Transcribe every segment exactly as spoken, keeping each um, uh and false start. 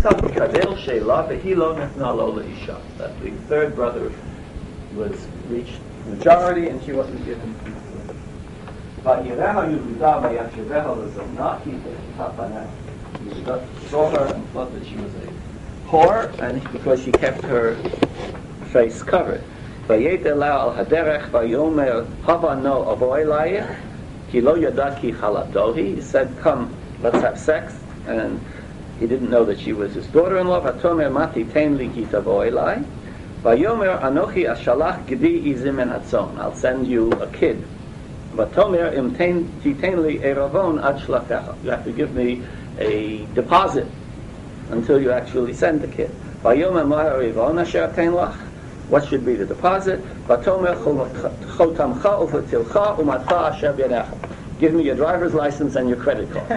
That the third brother was reached majority and she wasn't given influence. Yehuda saw her and thought that she was a whore, and because she kept her face covered. He said, come, let's have sex, and he didn't know that she was his daughter-in-law. I'll send you a kid. You have to give me a deposit until you actually send the kid. What should be the deposit? Give me your driver's license and your credit card.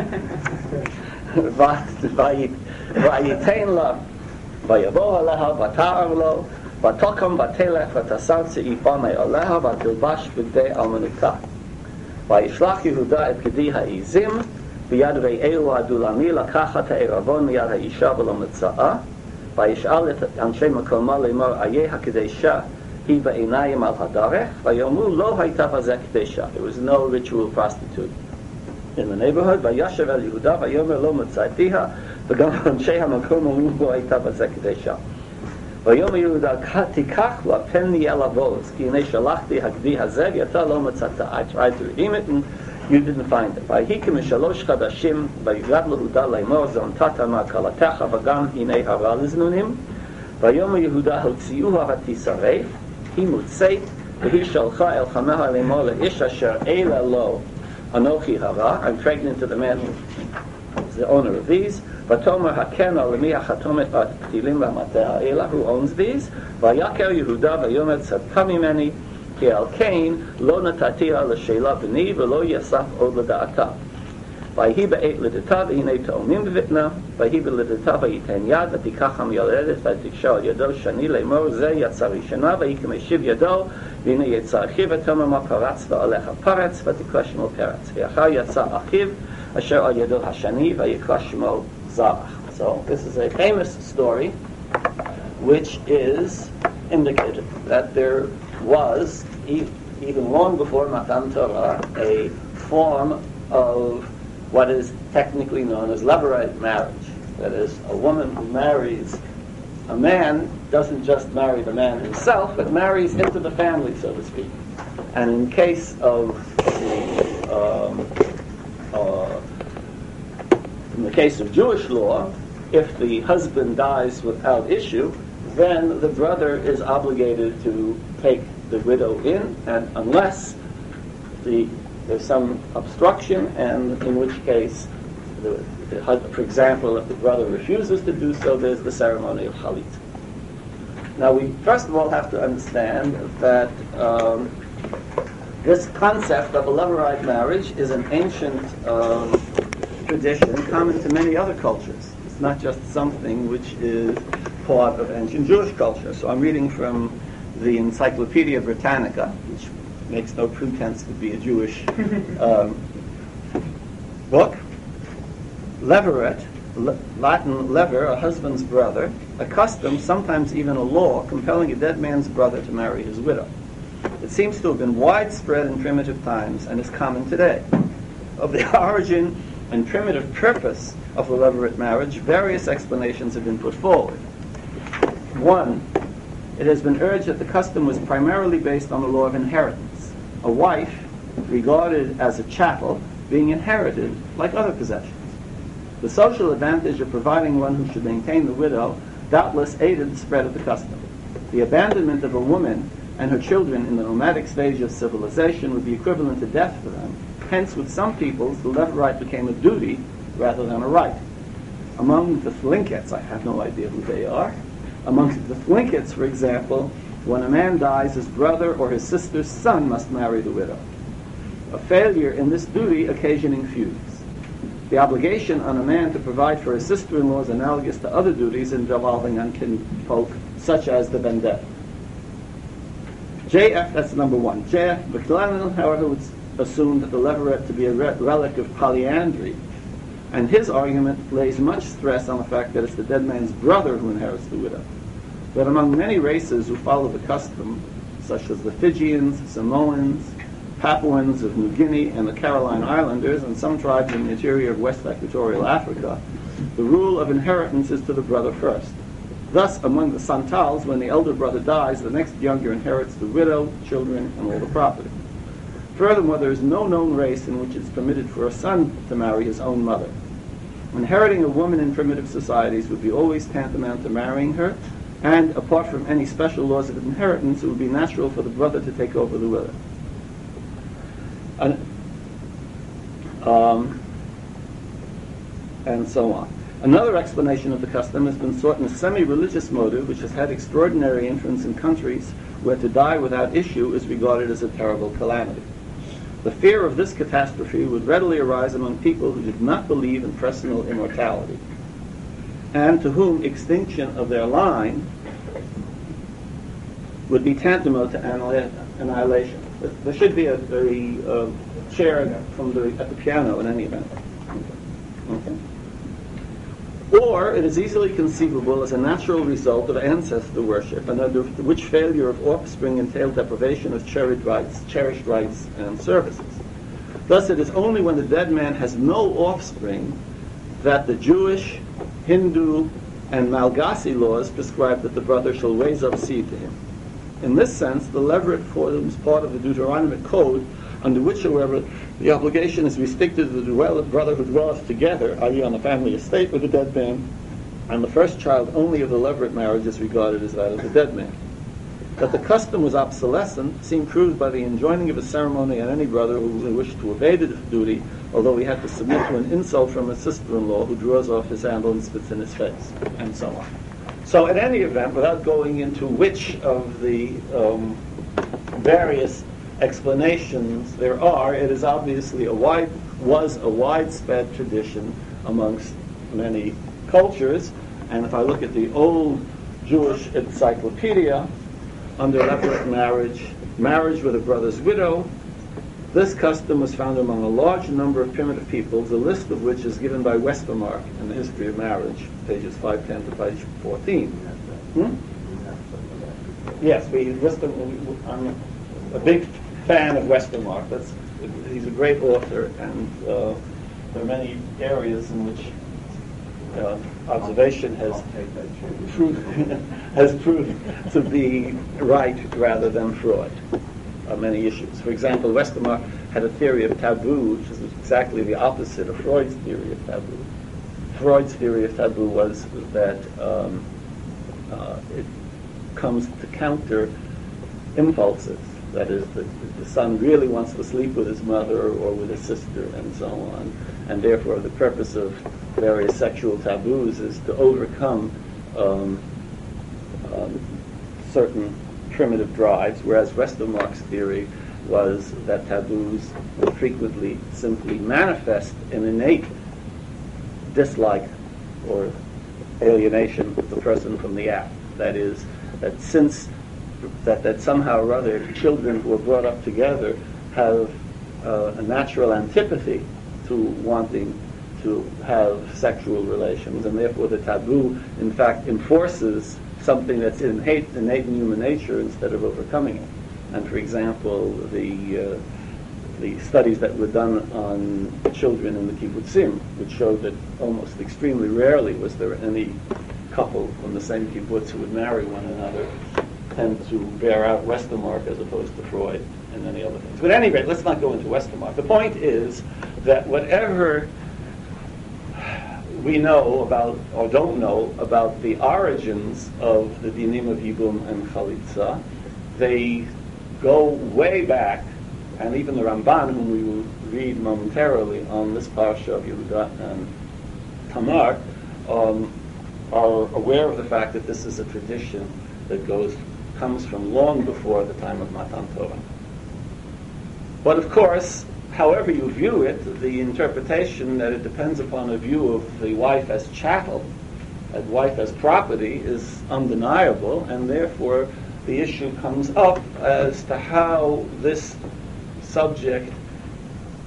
וישלח יהודה את גדי העזים ביד רעהו הדולמי לקחת העירבון מיד האישה ולא מצאה, וישאל את אנשי מקומה לאמור איה הקדשה היא בעיניים על הדרך, ויאמרו לא הייתה בזה קדשה. There was no ritual prostitute in the neighborhood. וישב אל יהודה ויאמר לא מצאתיה, וגם אנשי המקום אמרו לא הייתה בזה קדשה. ויאמר יהודה תיקח לה פני אל הבוז כי הנה שלחתי הגדי הזה ואתה לא מצאת. I tried to redeem it and you didn't find it. ויהי כמשלוש חדשים ויגד ליהודה לאמור זונתת מהכלתך וגם הנה הרע לזנונים. ויאמר יהודה הוציאוה ותשרף היא מוצאת והיא שלחה אל חמיה לאמור לאיש אשר אלה לו אנוכי הרע. I'm pregnant to the man who is the owner of these. ותאמר הקנה למי החתומת והפתילים והמטה האלה, who owns these. ויקר יהודה ויאמר צדקה ממני כי על כן לא נתתיה לשאלה בני ולא יסף עוד לדעתה. ויהי בעת לידתה והנה תאומים בבטנה, ויהי בלידתה וייתן יד ותיקח המיילדת ותקשר על ידו שני לאמור זה יצא ראשונה, ויהי כמשיב ידו והנה יצא אחיו ותאמר מה פרץ ועליך פרץ ותקרא שמו פרץ. ואחר יצא אחיו אשר על ידו השני ויקרא שמו Zarach. So this is a famous story which is indicated that there was, even long before Matan Torah, a form of what is technically known as levirate marriage. That is, a woman who marries a man doesn't just marry the man himself, but marries into the family, so to speak. And in case of the um, uh, in the case of Jewish law, if the husband dies without issue, then the brother is obligated to take the widow in, and unless the, there's some obstruction, and in which case, the, the, for example, if the brother refuses to do so, there's the ceremony of Chalit. Now, we first of all have to understand that um, this concept of a levirate marriage is an ancient um, tradition common to many other cultures. It's not just something which is part of ancient Jewish culture. So I'm reading from the Encyclopedia Britannica, which makes no pretense to be a Jewish um, book. Levirate, le- Latin lever, a husband's brother, a custom, sometimes even a law, compelling a dead man's brother to marry his widow. It seems to have been widespread in primitive times and is common today. Of the origin and primitive purpose of the levirate marriage, various explanations have been put forward. One, it has been urged that the custom was primarily based on the law of inheritance. A wife, regarded as a chattel, being inherited like other possessions. The social advantage of providing one who should maintain the widow doubtless aided the spread of the custom. The abandonment of a woman and her children in the nomadic stage of civilization would be equivalent to death for them. Hence, with some peoples, the levirate became a duty rather than a right. Among the Thlinkets, I have no idea who they are, among the Thlinkets, for example, when a man dies, his brother or his sister's son must marry the widow. A failure in this duty occasioning feuds. The obligation on a man to provide for his sister-in-law is analogous to other duties involving on kinfolk, such as the vendetta. J F, that's number one. J F, McLennan, however, would assume that the levirate to be a re- relic of polyandry, And his argument lays much stress on the fact that it's the dead man's brother who inherits the widow. But among many races who follow the custom, such as the Fijians, Samoans, Papuans of New Guinea, and the Caroline Islanders, and some tribes in the interior of West Equatorial Africa, the rule of inheritance is to the brother first. Thus, among the Santals, when the elder brother dies, the next younger inherits the widow, children, and all the property. Furthermore, there is no known race in which it is permitted for a son to marry his own mother. Inheriting a woman in primitive societies would be always tantamount to marrying her, and apart from any special laws of inheritance, it would be natural for the brother to take over the widow. And, um, and so on. Another explanation of the custom has been sought in a semi-religious motive, which has had extraordinary influence in countries where to die without issue is regarded as a terrible calamity. The fear of this catastrophe would readily arise among people who did not believe in personal immortality, and to whom extinction of their line would be tantamount to annihilation. There should be a, a, a chair from the, at the piano in any event. Okay. Or it is easily conceivable as a natural result of ancestor worship, and under which failure of offspring entailed deprivation of cherished rights, cherished rights and services. Thus, it is only when the dead man has no offspring that the Jewish, Hindu, and Malagasy laws prescribe that the brother shall raise up seed to him. In this sense, the Levirate forms part of the Deuteronomic code, under which, however, the obligation is restricted to the brother who dwelleth together, that is on the family estate with the dead man, and the first child only of the Levirate marriage is regarded as that of the dead man. That the custom was obsolescent seemed proved by the enjoining of a ceremony on any brother who wished to evade the duty, although he had to submit to an insult from his sister-in-law who draws off his sandal and spits in his face, and so on. So in any event, without going into which of the um, various explanations there are, it is obviously a wide, was a widespread tradition amongst many cultures. And if I look at the old Jewish encyclopedia, under Levirate marriage, marriage with a brother's widow, this custom was found among a large number of primitive peoples, a list of which is given by Westermarck in the History of Marriage, pages five ten to page fourteen. Hmm? Yes, we, Wester, I'm a big fan of Westermarck. That's, he's a great author, and uh, there are many areas in which uh, observation has proved, has proved to be right rather than fraud on many issues. For example, Westermarck had a theory of taboo, which is exactly the opposite of Freud's theory of taboo. Freud's theory of taboo was that um, uh, it comes to counter impulses. That is, the, the son really wants to sleep with his mother or with his sister and so on. And therefore the purpose of various sexual taboos is to overcome um, um, certain primitive drives, whereas Westermarck's theory was that taboos frequently simply manifest an innate dislike or alienation of the person from the act. That is, that since that, that somehow or other children who are brought up together have uh, a natural antipathy to wanting to have sexual relations, and therefore the taboo in fact enforces something that's innate, innate in human nature instead of overcoming it. And for example, the uh, the studies that were done on children in the kibbutzim, which showed that almost extremely rarely was there any couple from the same kibbutz who would marry one another, tend to bear out Westermarck as opposed to Freud and many other things. But at any rate, let's not go into Westermarck. The point is that whatever we know about, or don't know, about the origins of the dinim of Yibum and Chalitza, they go way back, and even the Ramban, whom we will read momentarily on this parsha of Yehuda and Tamar, um, are aware of the fact that this is a tradition that goes comes from long before the time of Matan Torah. But of course, however you view it, the interpretation that it depends upon a view of the wife as chattel, as wife as property, is undeniable, and therefore the issue comes up as to how this subject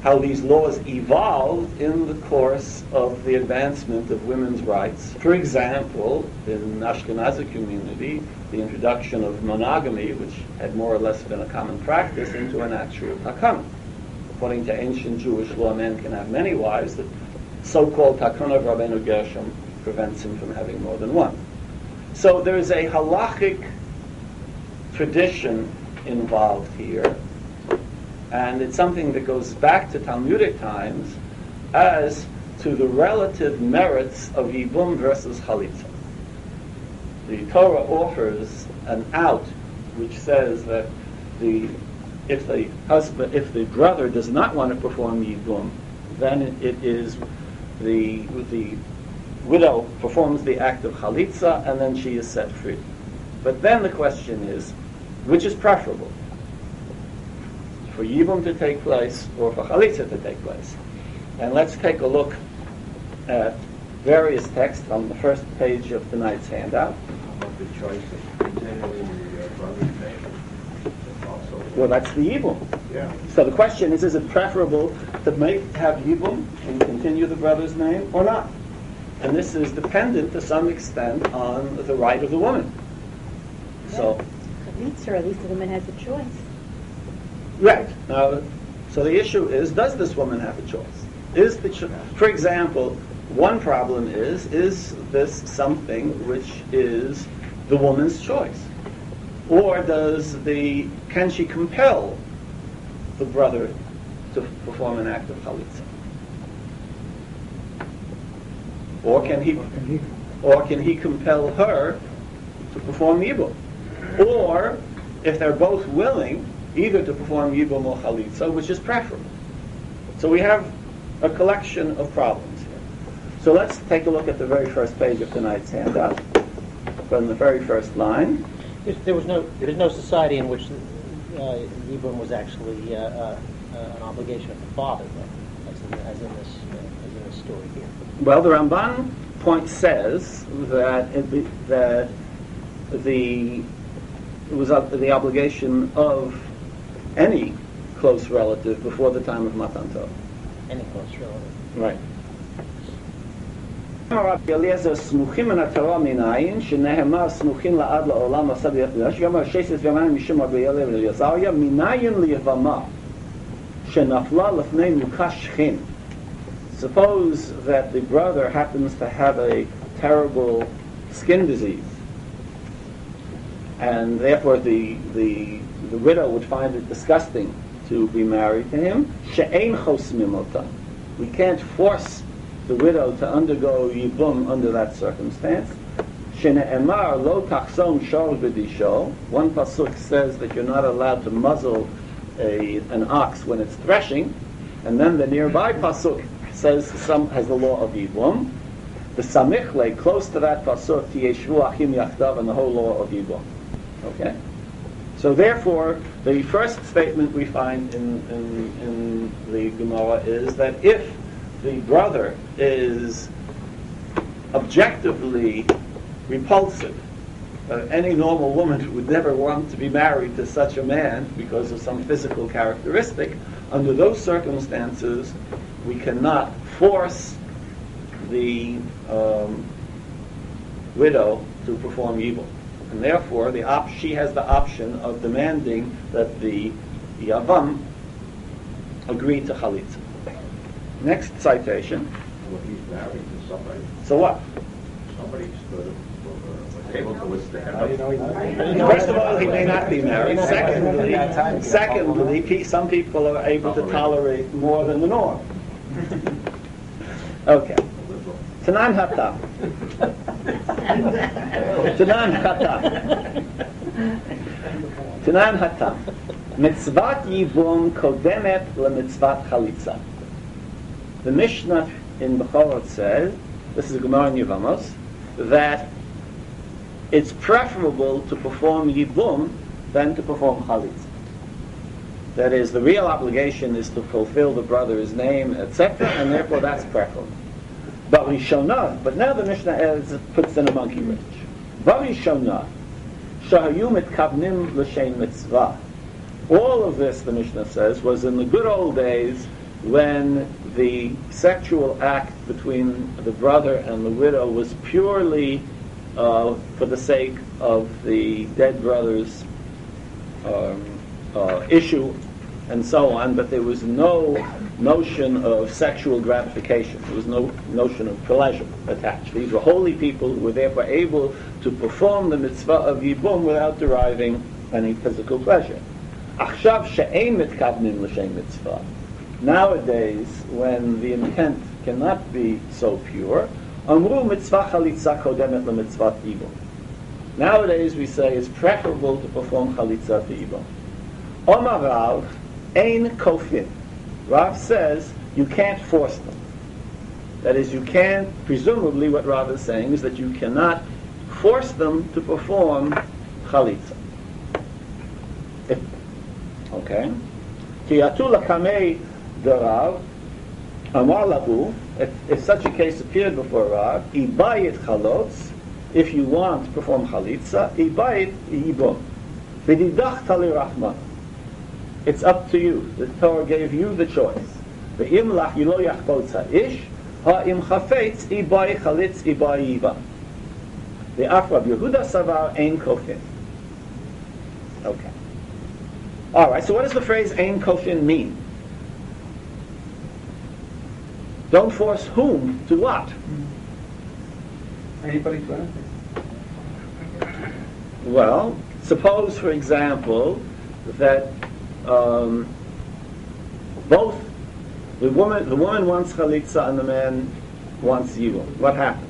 how these laws evolved in the course of the advancement of women's rights. For example, in the Ashkenazi community, the introduction of monogamy, which had more or less been a common practice, into an actual takana. According to ancient Jewish law, men can have many wives. The so-called takana of Rabbeinu Gershom prevents him from having more than one. So there is a halachic tradition involved here, and it's something that goes back to Talmudic times as to the relative merits of Yibum versus Chalitza. The Torah offers an out which says that the if the husband, if the brother does not want to perform Yibum, then it, it is the the widow performs the act of Chalitza and then she is set free. But then the question is, which is preferable? For Yibum to take place or for Chalitza to take place? And let's take a look at various texts on the first page of tonight's handout. About the choice of continuing the uh, brother's name. Also, Well, that's the Yibum. yeah. So the question is, is it preferable to make have Yibum and continue the brother's name or not? And this is dependent to some extent on the right of the woman. So, Chalitza, or at least the woman has a choice. right. Now, so the issue is, does this woman have a choice? Is the cho- for example, one problem is, is this something which is the woman's choice? Or does the, can she compel the brother to perform an act of Chalitza? Or can he, or can he compel her to perform Yibum? Or, if they're both willing, either to perform Yibum or Chalitza, which is preferable. So we have a collection of problems here. So let's take a look at the very first page of tonight's handout, from the very first line. There was no there was no society in which uh, Yibum was actually uh, uh, uh, an obligation of the father, though, as in, as in this uh, as in this story here. Well, the Ramban point says that it be, that the it was uh, the obligation of any close relative before the time of Matan Torah. Any close relative. Right. רבי אליעזר סמוכים מן התורה מנין שנאמר סמוכים לעד לעולם עשה ביחד שגם ששת וימים משום רבי אליעזריה מנין ליבמה שנפלה לפני מוקש שכין. Suppose that the brother happens to have a terrible skin disease, and therefore the the the widow would find it disgusting to be married to him. She'ein chosmim ota. We can't force the widow to undergo Yibum under that circumstance. Shene'emar lo tachsom shor b'disho. One pasuk says that you're not allowed to muzzle a, an ox when it's threshing, and then the nearby pasuk says some has the law of Yibum. The samichle, close to that pasuk, tiyeshvu achim yachdav, and the whole law of Yibum. Okay? So therefore, the first statement we find in, in, in the Gemara is that if the brother is objectively repulsive, uh, any normal woman would never want to be married to such a man because of some physical characteristic. Under those circumstances, we cannot force the um, widow to perform Yibum. And therefore, the op- she has the option of demanding that the Yavam agree to Chalitza. Next citation. Well, he's married to somebody. So what? Somebody stood uh, able to withstand. How do you know he's First of all, he may not be married. Secondly, secondly, pe- some people are able to tolerate more than the norm. Okay. Tanan Hatam. Tanan Hatam. Tanan Hatam. Mitzvat Yibum kodemet lemitzvat Chalitza. The Mishnah in Bechorot says, this is a Gemara in Yevamos, that it's preferable to perform Yibum than to perform Chalitza. That is, the real obligation is to fulfill the brother's name, et cetera, and therefore that's preferable. But Rishonah, but now the Mishnah adds, puts in a monkey wrench. Varishonah, shahayu mitkavnim l'shein mitzvah. All of this, the Mishnah says, was in the good old days when the sexual act between the brother and the widow was purely uh, for the sake of the dead brother's um, uh, issue and so on, but there was no notion of sexual gratification. There was no notion of pleasure attached. These were holy people who were therefore able to perform the mitzvah of Yibum without deriving any physical pleasure. Achshav she'ein mitkavnim l'shem mitzvah. Nowadays, when the intent cannot be so pure, amru mitzvah chalitza kodemet l'mitzvah Yibum. Nowadays we say it's preferable to perform chalitza to Yibum. Omar Rav ein kofin. Rav says you can't force them. That is, you can't, presumably what Rav is saying is that you cannot force them to perform chalitza. If, okay? Ki yatu lakamei de Rav, amar lahu, if, if such a case appeared before Rav, ibayit chalotz, if you want to perform chalitza, ibayit yibum. V'didach tali rachman. It's up to you. The Torah gave you the choice. Ve'im lach yilo yachpotz ha'ish, ha'im chafetz ibai chalitz ibai yiva. Ve'af Rav Yehuda savar ein kofin. Okay. All right. So what does the phrase ein kofin mean? Don't force whom to what? Anybody to anything? Well, suppose, for example, that um, both the woman the woman wants chalitza and the man wants yibum. What happens?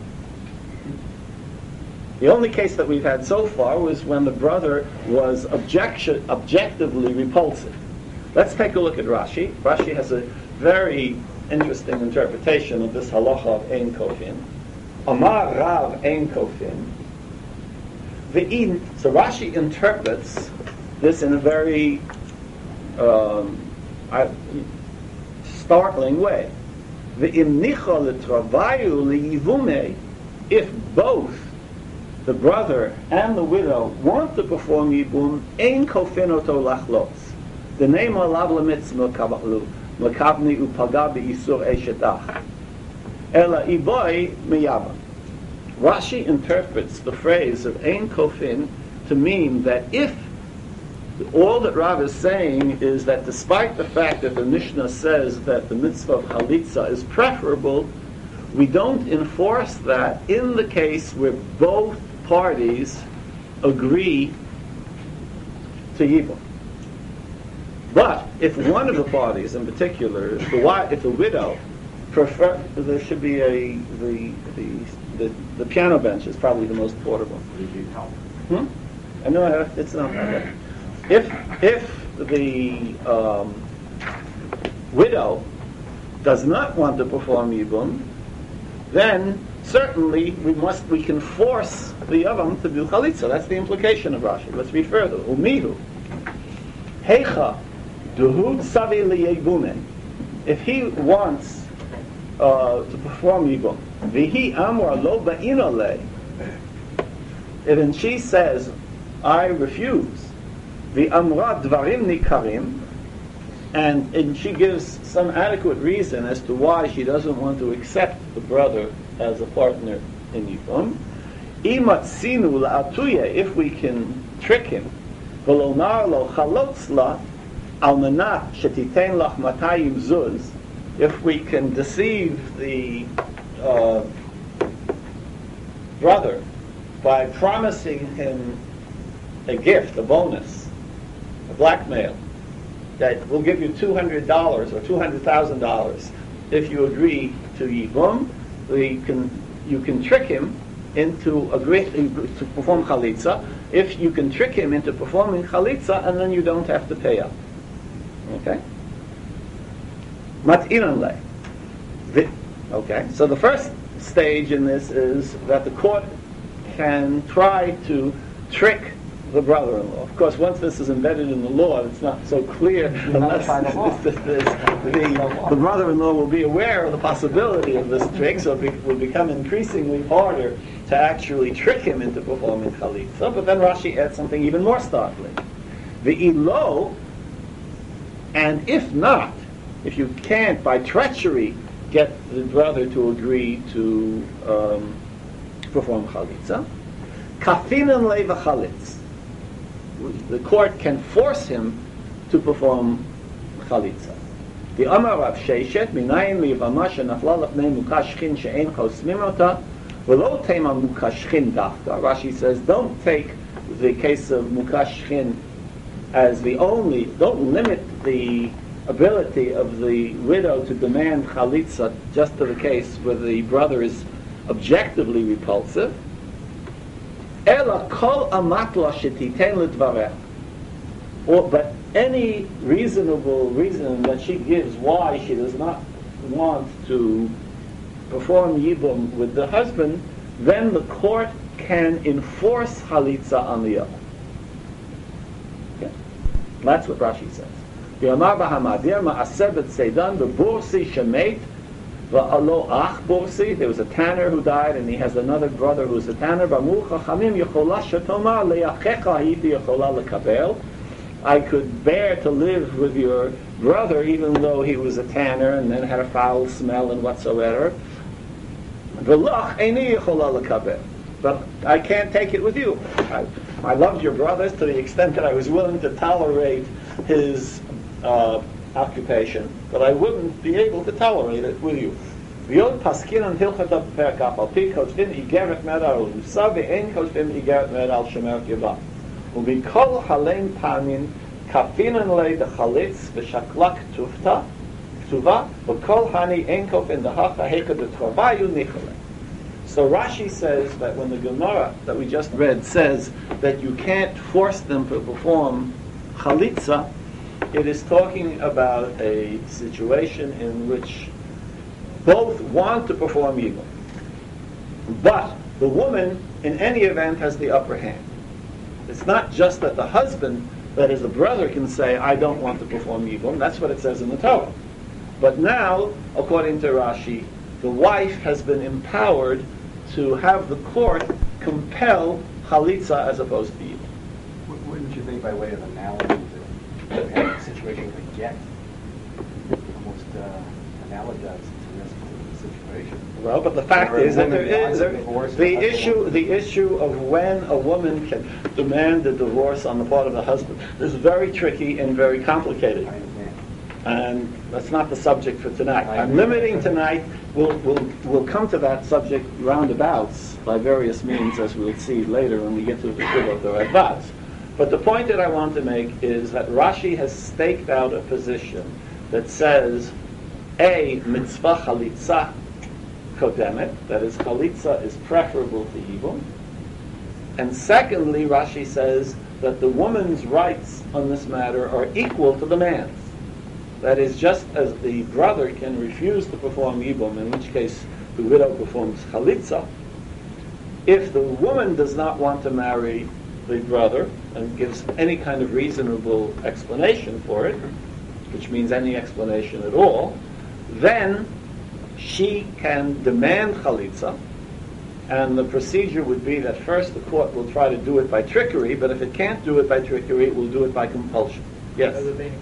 The only case that we've had so far was when the brother was objection, objectively repulsive. Let's take a look at Rashi. Rashi has a very interesting interpretation of this halacha of ein kofin. Amar Rav ein kofin. Ve'in. So Rashi interprets this in a very um, startling way. Ve'im nicha letravayu liyivume. If both the brother and the widow want to perform yibum, ein kofin oto lachlotz. The name alav lemitz melkavlu melkavni upaga beisur eshetach. Ela iboy miyava. Rashi interprets the phrase of ein kofin to mean that if all that Rav is saying is that despite the fact that the Mishnah says that the mitzvah of chalitza is preferable, we don't enforce that in the case where both parties agree to yibum. But if one of the parties, in particular, if the, wife, if the widow, prefer, there should be a the the the, the piano bench is probably the most portable. Hmm? I know it's not. Okay. If if the um, widow does not want to perform yibum, then certainly we must we can force the yavam to do chalitza. That's the implication of Rashi. Let's read further. Umihu heicha duhud savi liyebumen. If he wants uh, to perform yibum, vihi amra lo ba'inale, and she says, I refuse. The amra dvarim nikarim, and, and she gives some adequate reason as to why she doesn't want to accept the brother as a partner in yibum. Imatzinu la'atuya, if we can trick him, v'lomar lo chalotzla al manat shetiten lach matayim zuz, if we can deceive the uh, brother by promising him a gift, a bonus, a blackmail, that we'll give you two hundred dollars or two hundred thousand dollars if you agree to yibum. We can, you can trick him into agree to perform chalitza. If you can trick him into performing chalitza, and then you don't have to pay up. Okay. Mat'inan le. Okay. So the first stage in this is that the court can try to trick the brother-in-law. Of course, once this is embedded in the law, it's not so clear unless the, the, the, the brother-in-law will be aware of the possibility of this trick, so it will become increasingly harder to actually trick him into performing chalitza. But then Rashi adds something even more startling. The ilo, and if not, if you can't, by treachery, get the brother to agree to um, perform chalitza, kafinan leva chalitz. The court can force him to perform chalitza. The Amar Rav Sheshet, minayin miyavama shenafla lefnei mukashchin she'en chosmim ota, v'lo tema mukashchin dafka. Rashi says, don't take the case of mukashchin as the only, don't limit the ability of the widow to demand chalitza just to the case where the brother is objectively repulsive. Ela kol amatla shetiten lidvareh. Or, but any reasonable reason that she gives why she does not want to perform yibum with the husband, then the court can enforce chalitza on the other. Okay? That's what Rashi says. V'amar b'hamadir ma'aseh b'tzeidan v'bursi shemet v'alo ach bursi. There was a tanner who died, and he has another brother who is a tanner. V'amru chachamim yechola shetomar le'achecha hiti yechola lekabel. I could bear to live with your brother even though he was a tanner and then had a foul smell and whatsoever. V'lach eini yechola lekabel. But I can't take it with you. I, I loved your brothers to the extent that I was willing to tolerate his uh, occupation, but I wouldn't be able to tolerate it with you. V'yod paskinan hilchata b'perkaf al pi kotvin igeret med al lusa ve'en kotvin igeret med al shemer kiva. U'bikol halein pamin kafinan lei dechalitz v'shaklak tufta ktuva v'kol hani en kofin dehacha heka detrovayu nichole. So Rashi says that when the Gemara that we just read says that you can't force them to perform chalitza, it is talking about a situation in which both want to perform yibum, but the woman, in any event, has the upper hand. It's not just that the husband, that is the brother, can say, I don't want to perform yibum. That's what it says in the Torah. But now, according to Rashi, the wife has been empowered to have the court compel chalitza as opposed to yibum. Wouldn't you think, by way of analogy, that we have a situation with get almost uh, analogized to this situation? Well, but the fact is that there is there, divorce, the issue. The issue of when a woman can demand a divorce on the part of the husband is very tricky and very complicated. I understand. And that's not the subject for tonight. I I'm agree. limiting tonight. We'll, we'll, we'll come to that subject roundabouts by various means, as we'll see later when we get to the Shuvot or Advats. But the point that I want to make is that Rashi has staked out a position that says, A, mitzvah chalitza kodemet, that is, chalitza is preferable to yibum. And secondly, Rashi says that the woman's rights on this matter are equal to the man's. That is, just as the brother can refuse to perform yibum, in which case the widow performs chalitza, if the woman does not want to marry the brother and gives any kind of reasonable explanation for it, which means any explanation at all, then she can demand chalitza, and the procedure would be that first the court will try to do it by trickery, but if it can't do it by trickery, it will do it by compulsion. Yes?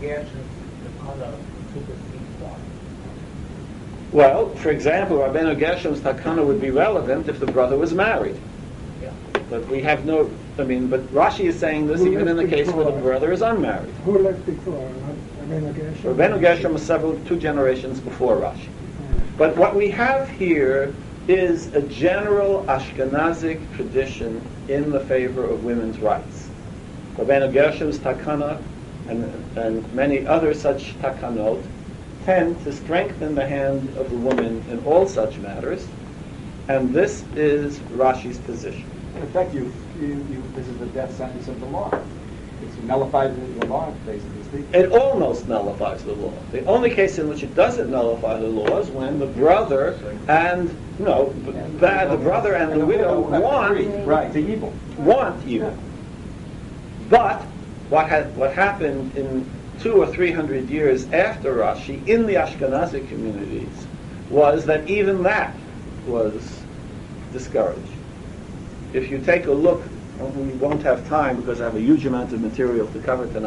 Well, for example, Rabbeinu Gershom's takana would be relevant if the brother was married. Yeah. But we have no, I mean, but Rashi is saying this Who even in the left case before? where the brother is unmarried. Who lived before? Rabbeinu Gershom? Rabbeinu Gershom was several, two generations before Rashi. But what we have here is a general Ashkenazic tradition in the favor of women's rights. Rabbeinu Gershom's takana and, and many other such takanot tend to strengthen the hand of the woman in all such matters, and this is Rashi's position. In effect, you, you, you, this is the death sentence of the law. It's nullified the law, basically speaking. It almost nullifies the law. The only case in which it doesn't nullify the law is when the brother and no, b- the, the brother and the widow want Right, the evil. want evil. But what had what happened in two or three hundred years after Rashi in the Ashkenazi communities was that even that was discouraged. If you take a look, we won't have time because I have a huge amount of material to cover tonight,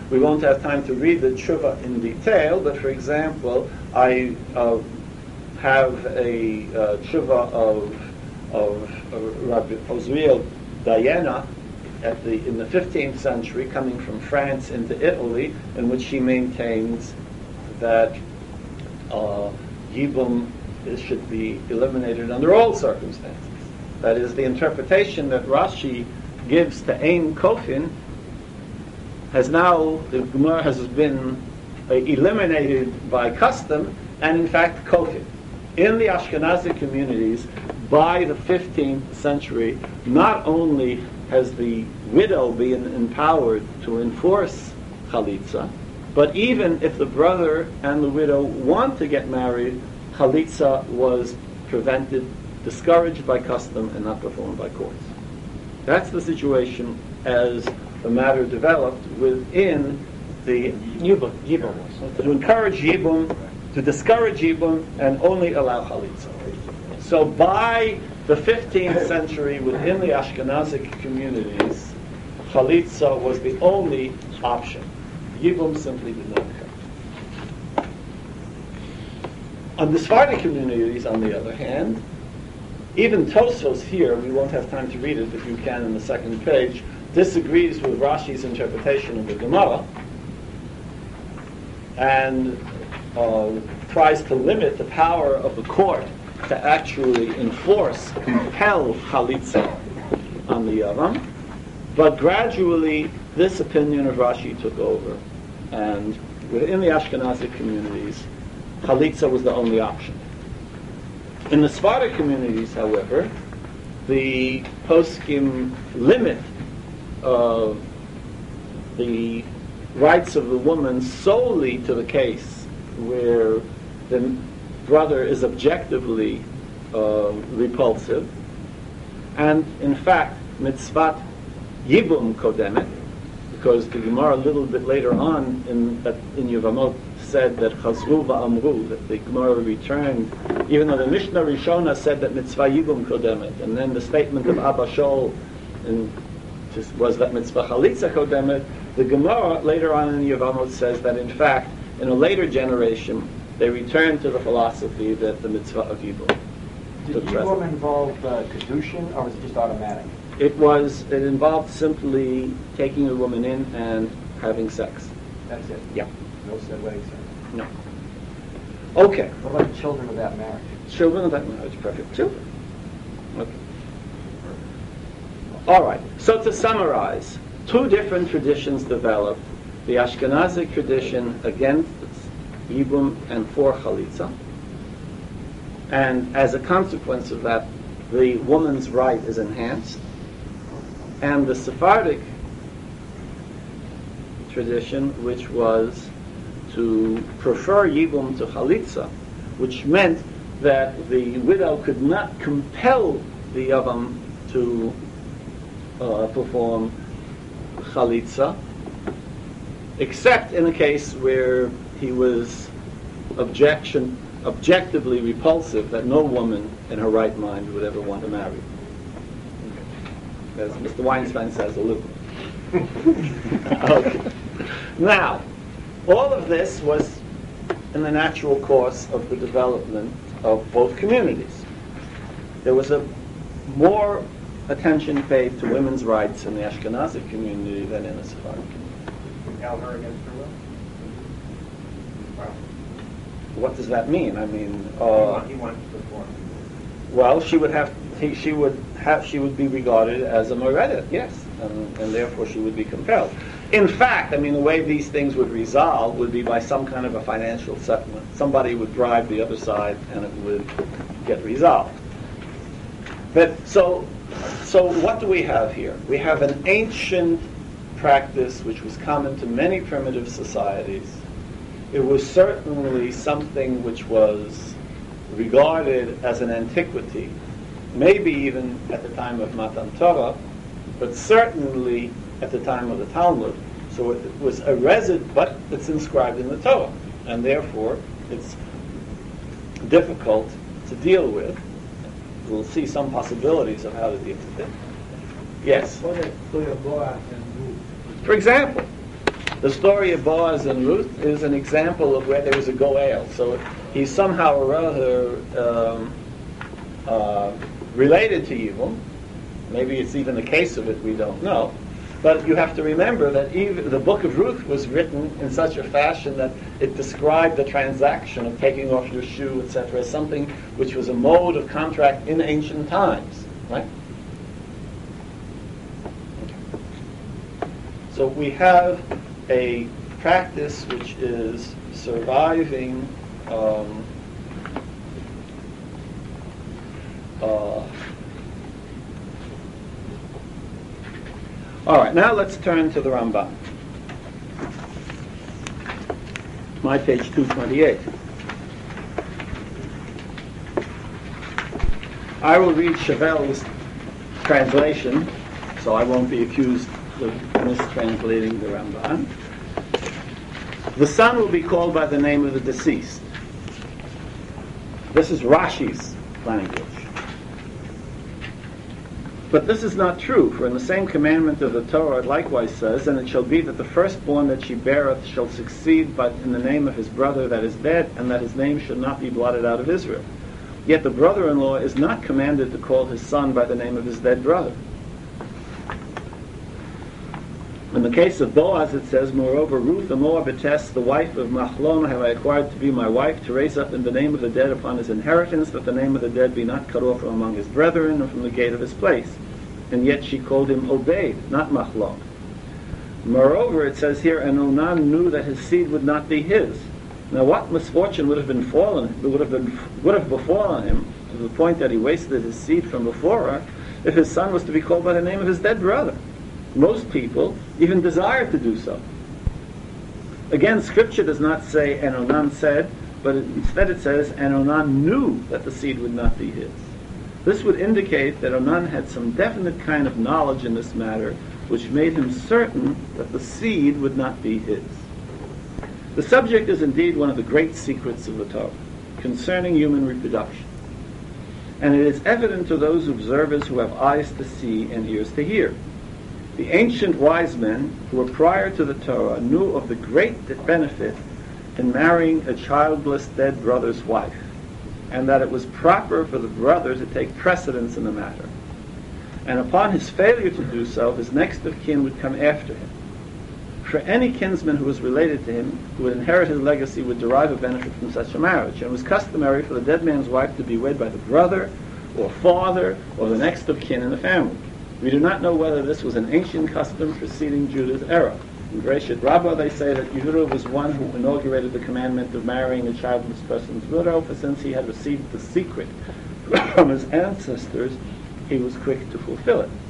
We won't have time to read the tshuva in detail, but for example, I uh, have a uh, tshuva of, of, of Rabbi Osriel Diana at the, in the fifteenth century, coming from France into Italy, in which she maintains that uh, Yibum should be eliminated under all circumstances. That is, the interpretation that Rashi gives to Ein Kofin has now, the Gemara has been uh, eliminated by custom, and in fact Kofin. In the Ashkenazi communities, by the fifteenth century, not only has the widow been empowered to enforce Chalitza, but even if the brother and the widow want to get married, Chalitza was prevented, discouraged by custom, and not performed by courts. That's the situation as the matter developed within the Yibum, Yibum was. to encourage Yibum, to discourage Yibum, and only allow Chalitza. So by the fifteenth century, within the Ashkenazic communities, Chalitza was the only option. Yibum simply did not come. On the Sephardic communities, on the other hand, even Tosfos here, we won't have time to read it, but you can in the second page, disagrees with Rashi's interpretation of the Gemara and uh, tries to limit the power of the court to actually enforce, compel Chalitza on the Yavam. But gradually, this opinion of Rashi took over, and within the Ashkenazic communities, Chalitza was the only option. In the Sephardic communities, however, the poskim limit uh, the rights of the woman solely to the case where the brother is objectively uh, repulsive, and in fact, mitzvat yibum kodemet, because the Gemara a little bit later on in in Yevamot said that chazru va'amru, that the Gemara returned, even though the Mishnah Rishona said that mitzvah yibum kodemet, and then the statement of Abba Shol in, was that mitzvah chalitza kodemet, the Gemara later on in Yevamot says that in fact, in a later generation, they returned to the philosophy that the mitzvah of yibum. Did yibum involve uh, kedushin, or was it just automatic? It was, it involved simply taking a woman in and having sex. That's it? Yeah. No said wedding ceremony? No. Okay. What about the children of that marriage? Children of that marriage, perfect. Children. Okay. All right. So to summarize, two different traditions developed. The Ashkenazic tradition against Yibum and for Chalitza. And as a consequence of that, the woman's right is enhanced. And the Sephardic tradition, which was to prefer Yibum to Chalitza, which meant that the widow could not compel the Yavam to uh, perform Chalitza, except in a case where he was objection, objectively repulsive, that no woman in her right mind would ever want to marry. As Mister Weinstein says, a little. Okay. Now, all of this was in the natural course of the development of both communities. There was a more attention paid to women's rights in the Ashkenazi community than in the Sephardic community. Elmer against her will? Wow. What does that mean? I mean, He uh, want- he wanted to perform. well, she would have, he, she would have, she would be regarded as a moredet, yes, and, and therefore she would be compelled. In fact, I mean, the way these things would resolve would be by some kind of a financial settlement. Somebody would bribe the other side, and it would get resolved. But so, so what do we have here? We have an ancient practice which was common to many primitive societies. It was certainly something which was regarded as an antiquity, maybe even at the time of Matan Torah, but certainly at the time of the Talmud. So it was a resid, but it's inscribed in the Torah, and therefore it's difficult to deal with. We'll see some possibilities of how to deal with it. Yes? What does Toya Boaz and do? For example, The story of Boaz and Ruth is an example of where there was a goel. So he's somehow or other um, uh, related to evil. Maybe it's even the case of it, we don't know. But you have to remember that even the book of Ruth was written in such a fashion that it described the transaction of taking off your shoe, et cetera, as something which was a mode of contract in ancient times, right? So we have a practice which is surviving um, uh, all right, now let's turn to the Ramban. My page two twenty-eight. I will read Chevel's translation, so I won't be accused of mistranslating the Ramban. The son will be called by the name of the deceased. This is Rashi's language. But this is not true, for in the same commandment of the Torah it likewise says, and it shall be that the firstborn that she beareth shall succeed but in the name of his brother that is dead, and that his name should not be blotted out of Israel. Yet the brother-in-law is not commanded to call his son by the name of his dead brother. In the case of Boaz it says, moreover, Ruth the Moabitess, the wife of Machlon, have I acquired to be my wife, to raise up in the name of the dead upon his inheritance, that the name of the dead be not cut off from among his brethren, and from the gate of his place. And yet she called him Obed, not Machlon. Moreover, it says here, and Onan knew that his seed would not be his. Now what misfortune would have been fallen, would have been, would have befallen him, to the point that he wasted his seed from before her, if his son was to be called by the name of his dead brother? Most people even desire to do so. Again, Scripture does not say, and Onan said, but instead it says, and Onan knew that the seed would not be his. This would indicate that Onan had some definite kind of knowledge in this matter, which made him certain that the seed would not be his. The subject is indeed one of the great secrets of the Torah, concerning human reproduction. And it is evident to those observers who have eyes to see and ears to hear. The ancient wise men who were prior to the Torah knew of the great benefit in marrying a childless dead brother's wife, and that it was proper for the brother to take precedence in the matter. And upon his failure to do so, his next of kin would come after him. For any kinsman who was related to him, who would inherit his legacy, would derive a benefit from such a marriage. And it was customary for the dead man's wife to be wed by the brother, or father, or the next of kin in the family. We do not know whether this was an ancient custom preceding Judah's era. In Bereshit Rabbah they say that Yehuda was one who inaugurated the commandment of marrying a childless person's widow, for since he had received the secret from his ancestors, he was quick to fulfill it.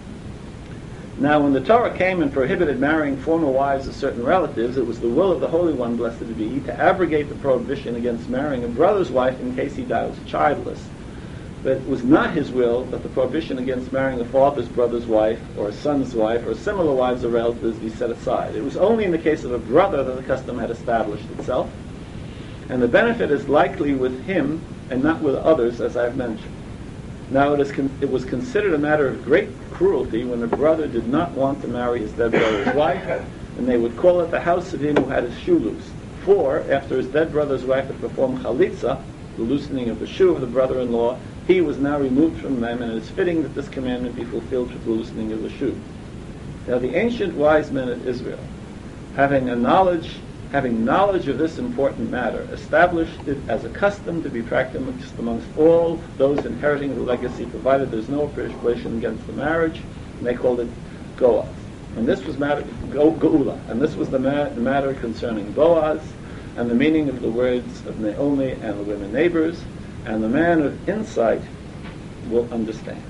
Now when the Torah came and prohibited marrying former wives of certain relatives, it was the will of the Holy One, blessed to be, to abrogate the prohibition against marrying a brother's wife in case he dies childless. But it was not his will that the prohibition against marrying a father's brother's wife or a son's wife or similar wives or relatives be set aside. It was only in the case of a brother that the custom had established itself, and the benefit is likely with him and not with others, as I have mentioned. Now it, is con- it was considered a matter of great cruelty when a brother did not want to marry his dead brother's wife, and they would call it the house of him who had his shoe loose. For, after his dead brother's wife had performed chalitza, the loosening of the shoe of the brother-in-law, he was now removed from them, and it is fitting that this commandment be fulfilled through the loosening of the shoe. Now the ancient wise men of Israel, having a knowledge, having knowledge of this important matter, established it as a custom to be practiced amongst all those inheriting the legacy, provided there is no prohibition against the marriage, and they called it Goa. And this was matter, Go, Geula, and this was the, ma- the matter concerning Boaz, and the meaning of the words of Naomi and the women neighbors, and the man of insight will understand.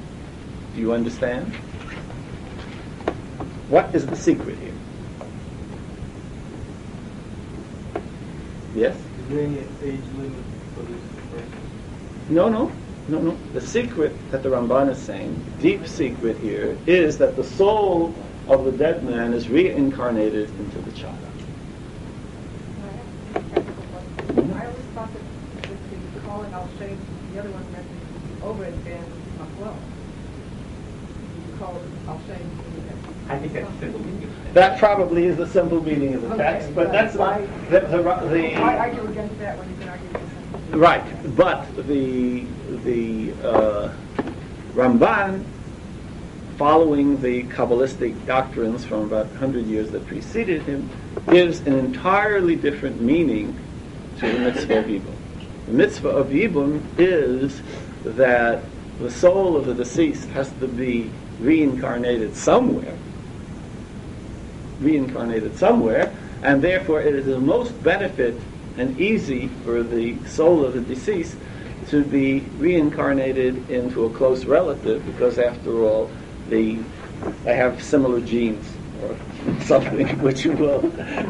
Do you understand? What is the secret here? Yes? Is there any age limit for this person? No, no, no, no. The secret that the Ramban is saying, deep secret here, is that the soul of the dead man is reincarnated into the child. I always thought that with the calling Al Shem, the other one meant over it and Machlon. You call it Al Shem, I think that's simple meaning. That probably is the simple meaning of the text, Okay, but yeah. that's Why- the, the, the, Why argue against that when you can argue against something? right. But the the uh, Ramban, following the Kabbalistic doctrines from about one hundred years that preceded him, gives an entirely different meaning to the mitzvah of Yibum. The mitzvah of Yibum is that the soul of the deceased has to be reincarnated somewhere, reincarnated somewhere, and therefore it is the most benefit and easy for the soul of the deceased to be reincarnated into a close relative, because after all, the they have similar genes or something which will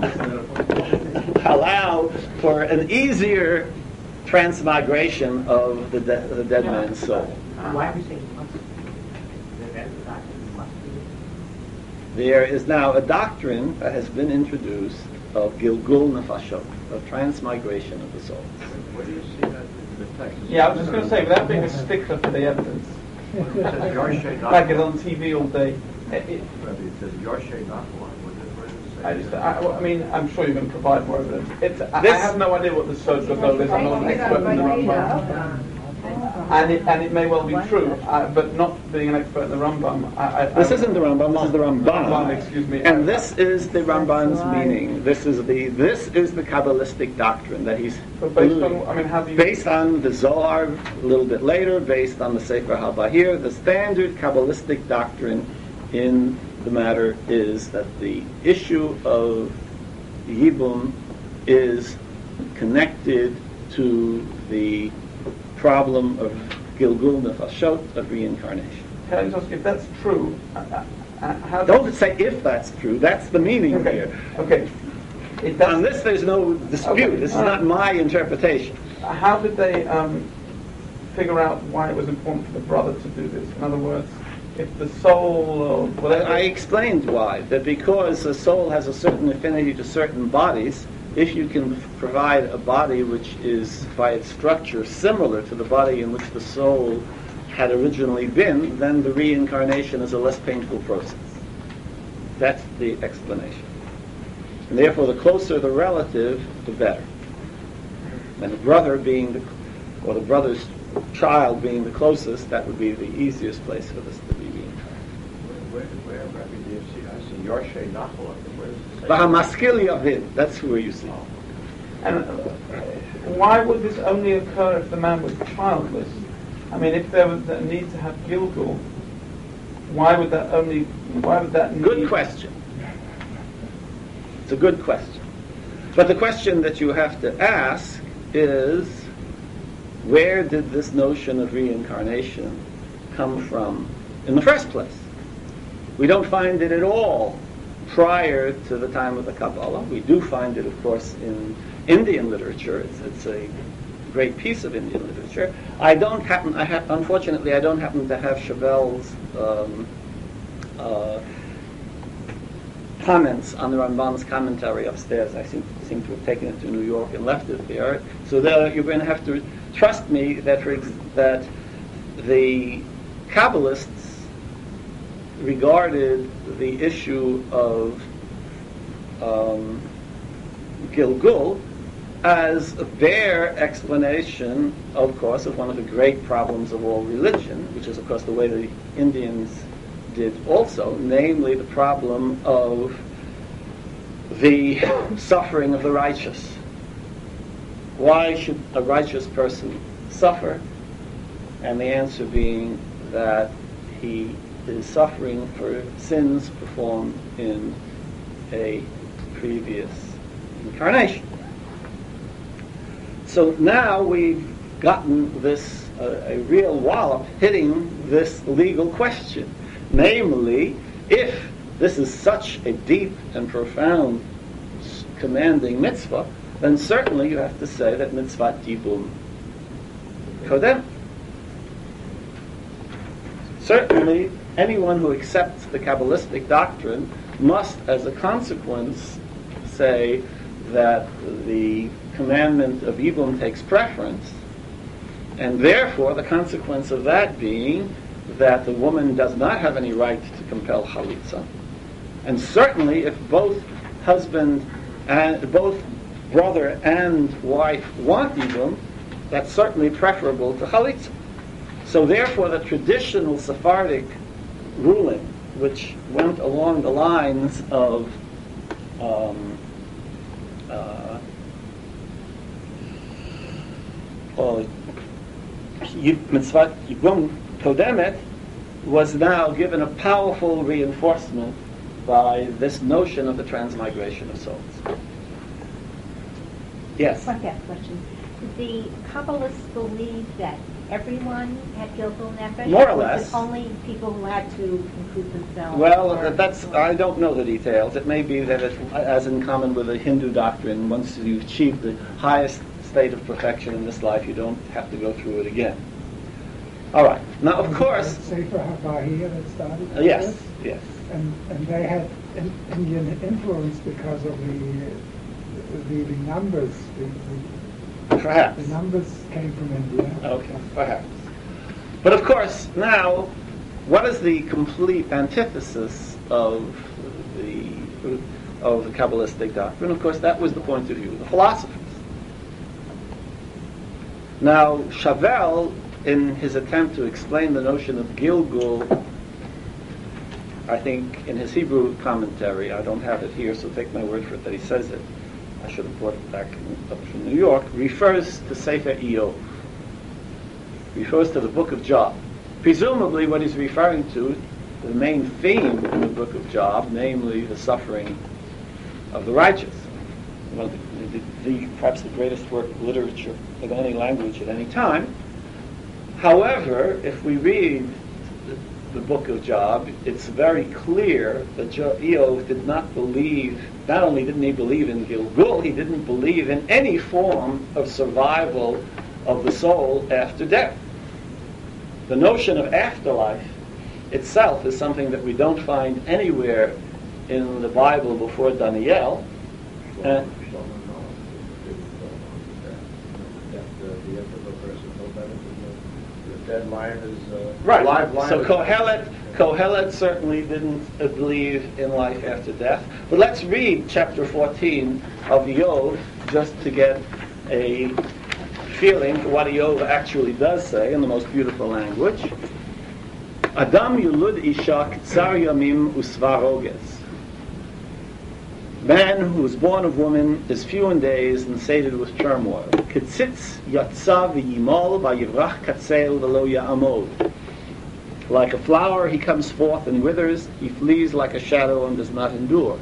allow for an easier transmigration of the, de- the dead man's soul. Why are we saying must? That is the doctrine must be. There is now a doctrine that has been introduced of Gilgul Nefashot, of transmigration of the soul. Where do you see that in the text? Yeah, I was just going to say, without being a stickler for the evidence, It says Yorshe like it's Nachla. on T V all day. It, it, Rabbi, it says Yorshe Nachla. What does where does it say? I just, I, well, I mean, I'm sure you're going to provide more evidence. It's, I, I This- have no idea what the social goal is. I'm not an expert in the Rambam. And it, and it may well be true, uh, but not being an expert in the Rambam, I, I, This I, isn't the Rambam, this is the Ramban. Ramban, excuse me. And this is the Ramban's meaning. This is the this is the Kabbalistic doctrine that he's But based on, I mean, how do you... based on the Zohar a little bit later, based on the Sefer HaBahir. The standard Kabbalistic doctrine in the matter is that the issue of Yibum is connected to the problem of Gilgul Nefashot, of reincarnation. Can I just ask, if that's true, uh, uh, how... Don't say if that's true, that's the meaning Okay, here. okay. It does, On this there's no dispute, Okay, this is all right. not my interpretation. How did they um, figure out why it was important for the brother to do this? In other words, if the soul or whatever... I explained why, that because the soul has a certain affinity to certain bodies, if you can provide a body which is, by its structure, similar to the body in which the soul had originally been, then the reincarnation is a less painful process. That's the explanation. And therefore, the closer the relative, the better. And the brother being the, or the brother's child being the closest, that would be the easiest place for this to be reincarnated. Where, where, Rabbi, do you see? I see Yorshe Nachla. Where does it say? Bahamaskil Yavin, that's where you see. And uh, why would this only occur if the man was childless? I mean, if there was a need to have Gilgul, why would that only, why would that need... Good question. It's a good question. But the question that you have to ask is, where did this notion of reincarnation come from in the first place? We don't find it at all prior to the time of the Kabbalah. We do find it, of course, in Indian literature. It's, it's a great piece of Indian literature. I don't happen, I ha- unfortunately, I don't happen to have Cheville's um, uh, comments on the Ramban's commentary upstairs. I seem, seem to have taken it to New York and left it there. So there, you're going to have to trust me that, for ex- that the Kabbalists regarded the issue of um, Gilgul as their explanation, of course, of one of the great problems of all religion, which is, of course, the way the Indians did also, namely the problem of the suffering of the righteous. Why should a righteous person suffer? And the answer being that he is suffering for sins performed in a previous incarnation. So now we've gotten this, uh, a real wallop hitting this legal question. Namely, if this is such a deep and profound commanding mitzvah, then certainly you have to say that mitzvah yibum kodem. Certainly, anyone who accepts the Kabbalistic doctrine must, as a consequence, say that the commandment of Yibum takes preference, and therefore the consequence of that being that the woman does not have any right to compel chalitza, And certainly if both husband and both brother and wife want Yibum, that's certainly preferable to Chalitza. So therefore the traditional Sephardic ruling, which went along the lines of um, uh, well, mitzvah Yibum Kodemet, was now given a powerful reinforcement by this notion of the transmigration of souls. Yes? One last question. Did the Kabbalists believe that everyone had Gilgul Nefesh? More or was less. it only people who had to include themselves? Well, or- that's, I don't know the details. It may be that, it, as in common with the Hindu doctrine, once you've achieved the highest state of perfection in this life, you don't have to go through it again. All right. Now, of course... Sefer HaBahir that started? Uh, yes, yes. And, and they had in, Indian influence because of the, the, the numbers. The, the, Perhaps. the numbers came from India. Okay, perhaps. But of course, now, what is the complete antithesis of the of the Kabbalistic doctrine? Of course, that was the point of view of the philosophers. Now, Chavel, in his attempt to explain the notion of Gilgul, I think in his Hebrew commentary, I don't have it here, so take my word for it that he says it, I should have brought it back up from New York, refers to Sefer Iyov, refers to the book of Job. Presumably what he's referring to, the main theme in the book of Job, namely the suffering of the righteous. One of the, the, the, perhaps the greatest work of literature of any language at any time. However, if we read the, the book of Job, it's very clear that Iyov did not believe, not only didn't he believe in Gilgul, he didn't believe in any form of survival of the soul after death. The notion of afterlife itself is something that we don't find anywhere in the Bible before Daniel. Uh, Dead lion is uh, right. live lion. So is- Kohelet, Kohelet certainly didn't uh, believe in life after death. But let's read chapter fourteen of Iyov just to get a feeling for what Iyov actually does say in the most beautiful language. Adam yulud isha ktsar yamim usvaroges. Man who is born of woman is few in days and sated with turmoil. Ketzitz yatsa v'yimol v'yivrach katzel v'lo ya'amol. Like a flower he comes forth and withers, he flees like a shadow and does not endure.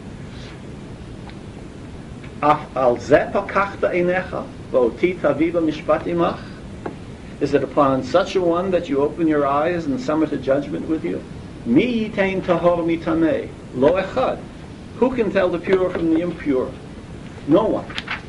Af al zeh pakachta einecha v'oti taviva mishpat imach. Is it upon such a one that you open your eyes and summit a judgment with you? Mi yitain tahor mitameh, lo echad. Who can tell the pure from the impure? No one.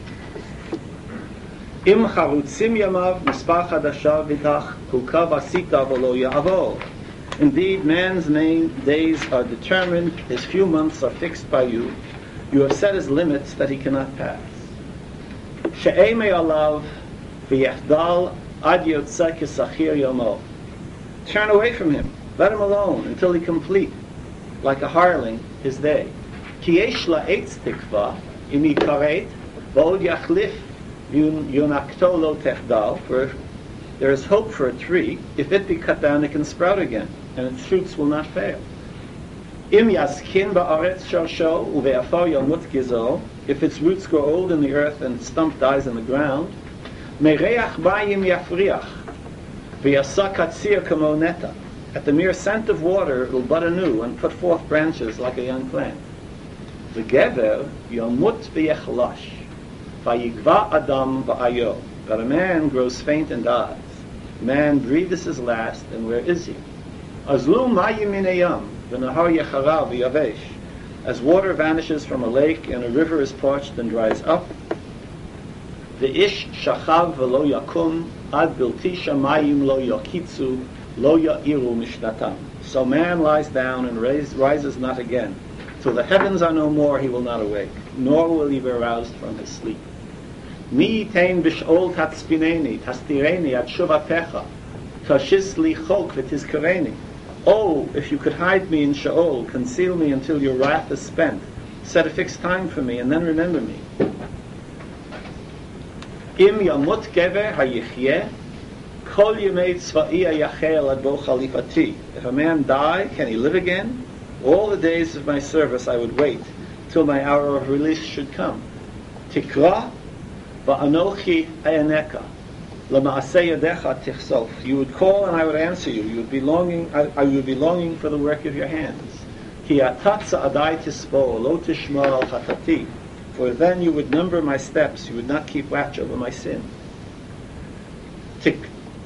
Im charutzim yamav mispar chadashav v'tach hukav asita v'lo ya'avol. Indeed, man's main days are determined, his few months are fixed by you. You have set his limits that he cannot pass. She'emei alav v'yachdal ad yotzeh kesachir yomo. Turn away from him. Let him alone until he complete, like a hireling, his day. Ki yesh la'etz tikva im yikaret v'od yachlif yunakto lo techdal. For there is hope for a tree. If it be cut down, it can sprout again, and its fruits will not fail. Im yaskin ba'aretz sharsho uve'afar yomut gizo. If its roots grow old in the earth and its stump dies in the ground, mereach bayim yafriach v'yasa katzir kamo neta. At the mere scent of water, it will bud anew and put forth branches like a young plant. V'gever yomut v'yechlash v'yigva adam v'ayo. But a man grows faint and dies. Man breathes his last, and where is he? Azlu mayim minayam v'nahar yecharav v'yavesh. As water vanishes from a lake and a river is parched and dries up, the ish shachav v'lo yakum ad bilti shamayim lo yakitzu lo ya'iru mishnatam. So man lies down and rais, rises not again. Till the heavens are no more, he will not awake, nor will he be aroused from his sleep. Mi tein bish'ol tatspineni, tastireni at shuvatecha, tashis li chok v'tizkareni. Oh, if you could hide me in Sheol, conceal me until your wrath is spent. Set a fixed time for me, and then remember me. Im yamut gever hayichyeh, kol yemei tzva'i hayachel ad bo chalifati. If a man die, can he live again? All the days of my service I would wait till my hour of release should come. Tikra va'anochi ayaneka. Lama'aseh yadecha tichsof. You would call and I would answer you. You would be longing. I, I would be longing for the work of your hands. Ki atatza adai tispo lo tishma al chatati. For then you would number my steps. You would not keep watch over my sin. Tik.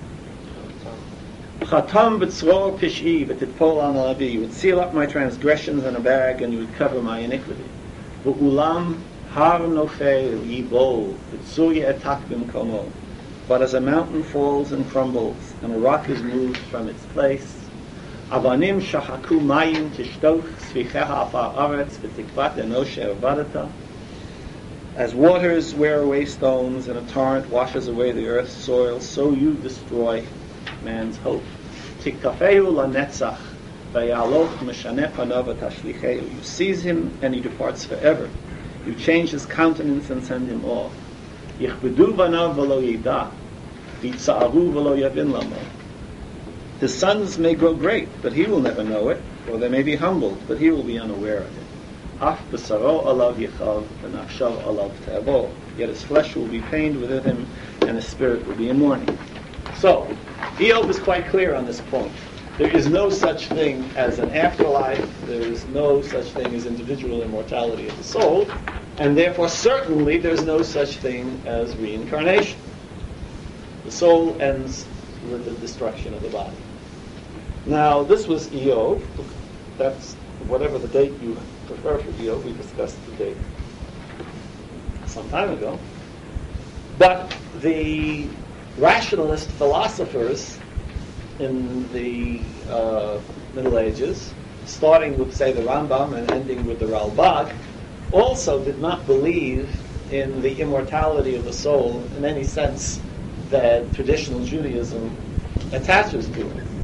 Chatam b'tzror pish'i v'titpol an alavi. You would seal up my transgressions in a bag and you would cover my iniquity. V'ulam har nofel yibol v'tzur ye'etak b'mkomo. But as a mountain falls and crumbles, and a rock is moved from its place, avanim shachaku mayim tishtoch svichecha afar aretz v'tikvat enoshe avadata. As waters wear away stones and a torrent washes away the earth's soil, so you destroy man's hope. Tiktafehu lanetzach v'yaloch meshaneh panav v'tashlichehu. You seize him and he departs forever. You change his countenance and send him off. Yichbedu vanav v'lo yida, v'tza'aru v'lo yavin lamo. His sons may grow great, but he will never know it, or they may be humbled, but he will be unaware of it. Af b'saro alav yichav, v'nafshav alav te'avo. Yet his flesh will be pained within him, and his spirit will be in mourning. So, Eob is quite clear on this point. There is no such thing as an afterlife. There is no such thing as individual immortality of the soul. And therefore, certainly, there's no such thing as reincarnation. The soul ends with the destruction of the body. Now, this was Eob. That's whatever the date you prefer for Eob. We discussed the date some time ago. But the rationalist philosophers in the uh, Middle Ages, starting with, say, the Rambam and ending with the Ralbag, also did not believe in the immortality of the soul in any sense that traditional Judaism attaches to it.